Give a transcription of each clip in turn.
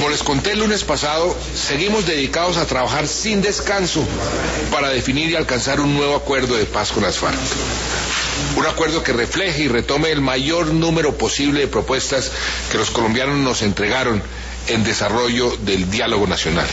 Como les conté el lunes pasado, seguimos dedicados a trabajar sin descanso para definir y alcanzar un nuevo acuerdo de paz con las FARC. Un acuerdo que refleje y retome el mayor número posible de propuestas que los colombianos nos entregaron en desarrollo del diálogo nacional.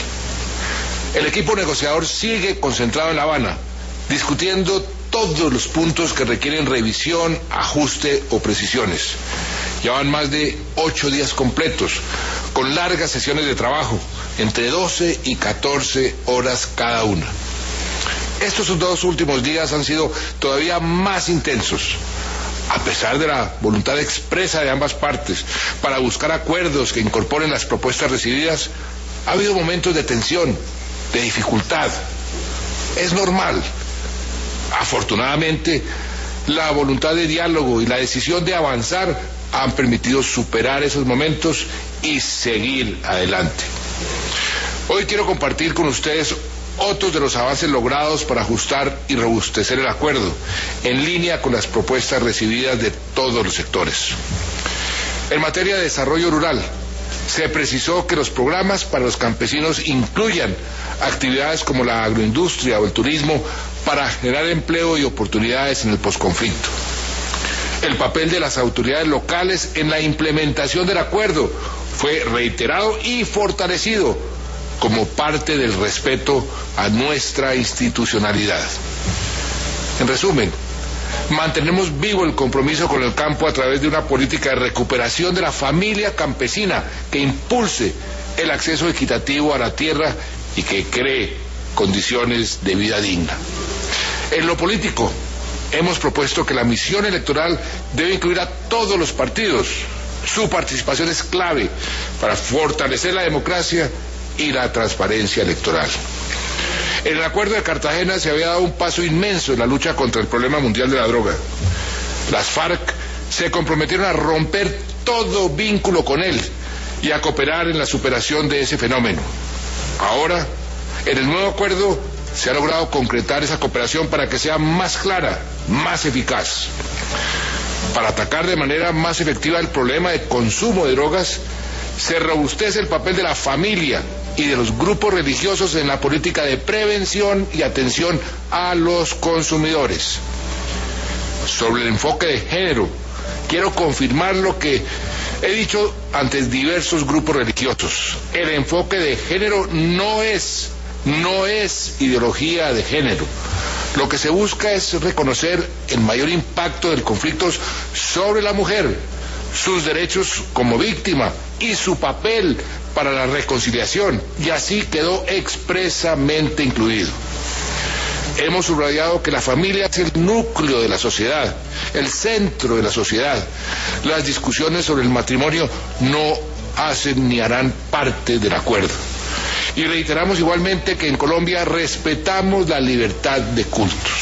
El equipo negociador sigue concentrado en La Habana, discutiendo todos los puntos que requieren revisión, ajuste o precisiones. Llevan más de 8 días completos, con largas sesiones de trabajo, entre 12 y 14 horas cada una. Estos 2 últimos días han sido todavía más intensos, a pesar de la voluntad expresa de ambas partes para buscar acuerdos que incorporen las propuestas recibidas. Ha habido momentos de tensión, de dificultad. Es normal. Afortunadamente, la voluntad de diálogo y la decisión de avanzar han permitido superar esos momentos y seguir adelante. Hoy quiero compartir con ustedes otros de los avances logrados para ajustar y robustecer el acuerdo, en línea con las propuestas recibidas de todos los sectores. En materia de desarrollo rural, se precisó que los programas para los campesinos incluyan actividades como la agroindustria o el turismo para generar empleo y oportunidades en el posconflicto. El papel de las autoridades locales en la implementación del acuerdo fue reiterado y fortalecido como parte del respeto a nuestra institucionalidad. En resumen, mantenemos vivo el compromiso con el campo a través de una política de recuperación de la familia campesina que impulse el acceso equitativo a la tierra y que cree condiciones de vida digna. En lo político, hemos propuesto que la misión electoral debe incluir a todos los partidos. Su participación es clave para fortalecer la democracia y la transparencia electoral. En el acuerdo de Cartagena se había dado un paso inmenso en la lucha contra el problema mundial de la droga. Las FARC se comprometieron a romper todo vínculo con él y a cooperar en la superación de ese fenómeno. Ahora, en el nuevo acuerdo se ha logrado concretar esa cooperación para que sea más clara, más eficaz. Para atacar de manera más efectiva el problema de consumo de drogas, se robustece el papel de la familia y de los grupos religiosos en la política de prevención y atención a los consumidores. Sobre el enfoque de género, quiero confirmar lo que he dicho ante diversos grupos religiosos. El enfoque de género no es ideología de género. Lo que se busca es reconocer el mayor impacto del conflicto sobre la mujer, sus derechos como víctima y su papel para la reconciliación, y así quedó expresamente incluido. Hemos subrayado que la familia es el núcleo de la sociedad, el centro de la sociedad. Las discusiones sobre el matrimonio no hacen ni harán parte del acuerdo. Y reiteramos igualmente que en Colombia respetamos la libertad de cultos.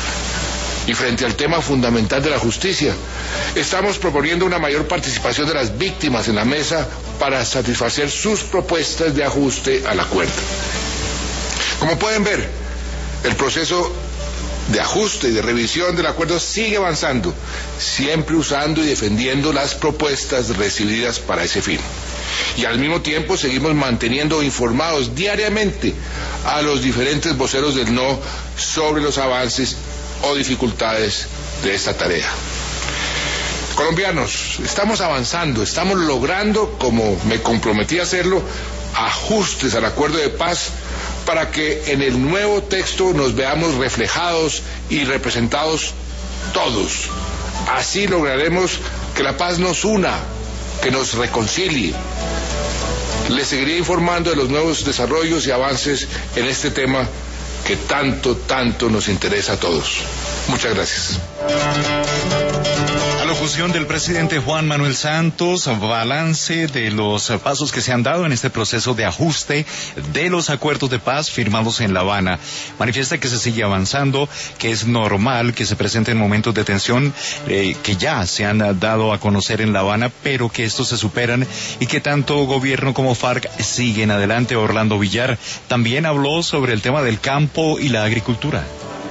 Y frente al tema fundamental de la justicia, estamos proponiendo una mayor participación de las víctimas en la mesa para satisfacer sus propuestas de ajuste al acuerdo. Como pueden ver, el proceso de ajuste y de revisión del acuerdo sigue avanzando, siempre usando y defendiendo las propuestas recibidas para ese fin. Y al mismo tiempo seguimos manteniendo informados diariamente a los diferentes voceros del no sobre los avances o dificultades de esta tarea. Colombianos, estamos avanzando, estamos logrando, como me comprometí a hacerlo, ajustes al acuerdo de paz para que en el nuevo texto nos veamos reflejados y representados todos. Así lograremos que la paz nos una, que nos reconcilie. Les seguiré informando de los nuevos desarrollos y avances en este tema que tanto nos interesa a todos. Muchas gracias. Alocución del presidente Juan Manuel Santos, balance de los pasos que se han dado en este proceso de ajuste de los acuerdos de paz firmados en La Habana. Manifiesta que se sigue avanzando, que es normal que se presenten momentos de tensión que ya se han dado a conocer en La Habana, pero que estos se superan y que tanto gobierno como FARC siguen adelante. Orlando Villar también habló sobre el tema del campo y la agricultura.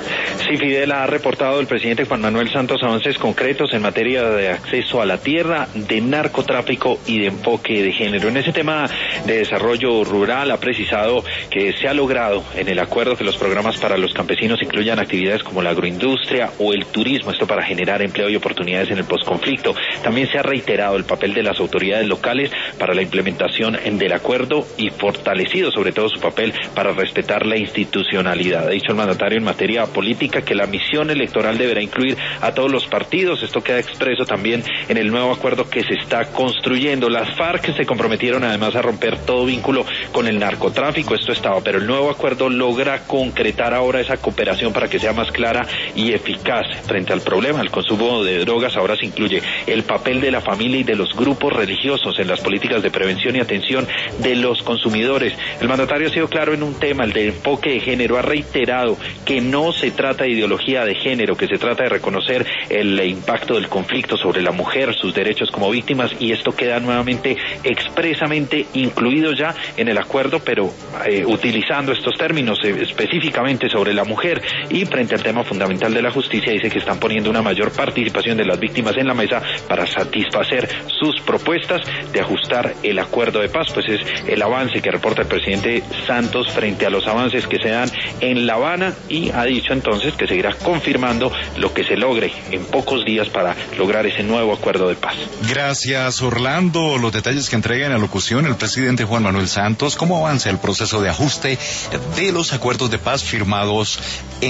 Sí, Fidel, ha reportado el presidente Juan Manuel Santos avances concretos en materia de acceso a la tierra, de narcotráfico y de enfoque de género. En ese tema de desarrollo rural ha precisado que se ha logrado en el acuerdo que los programas para los campesinos incluyan actividades como la agroindustria o el turismo, esto para generar empleo y oportunidades en el posconflicto. También se ha reiterado el papel de las autoridades locales para la implementación del acuerdo y fortalecido sobre todo su papel para respetar la institucionalidad. Ha dicho el mandatario en materia política que la misión electoral deberá incluir a todos los partidos. Esto queda expreso también en el nuevo acuerdo que se está construyendo. Las FARC se comprometieron además a romper todo vínculo con el narcotráfico, esto estaba, pero el nuevo acuerdo logra concretar ahora esa cooperación para que sea más clara y eficaz frente al problema. El consumo de drogas ahora se incluye el papel de la familia y de los grupos religiosos en las políticas de prevención y atención de los consumidores. El mandatario ha sido claro en un tema, el de enfoque de género, ha reiterado que no se trata de ideología de género, que se trata de reconocer el impacto del conflicto sobre la mujer, sus derechos como víctimas, y esto queda nuevamente expresamente incluido ya en el acuerdo, pero utilizando estos términos específicamente sobre la mujer. Y frente al tema fundamental de la justicia, dice que están poniendo una mayor participación de las víctimas en la mesa para satisfacer sus propuestas de ajustar el acuerdo de paz. Pues es el avance que reporta el presidente Santos frente a los avances que se dan en La Habana, y ha dicho entonces que seguirá confirmando lo que se logre en pocos días para lograr ese nuevo acuerdo de paz. Gracias, Orlando. Los detalles que entrega en la locución el presidente Juan Manuel Santos, cómo avanza el proceso de ajuste de los acuerdos de paz firmados en